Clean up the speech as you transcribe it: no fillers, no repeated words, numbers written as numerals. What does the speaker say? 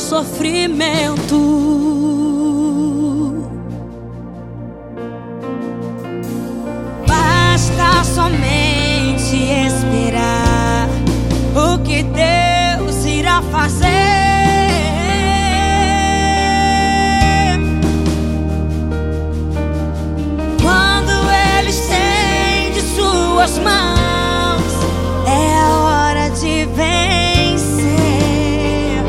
sofrimento. Basta somente esperar o que Deus irá fazer. Quando Ele estende suas mãos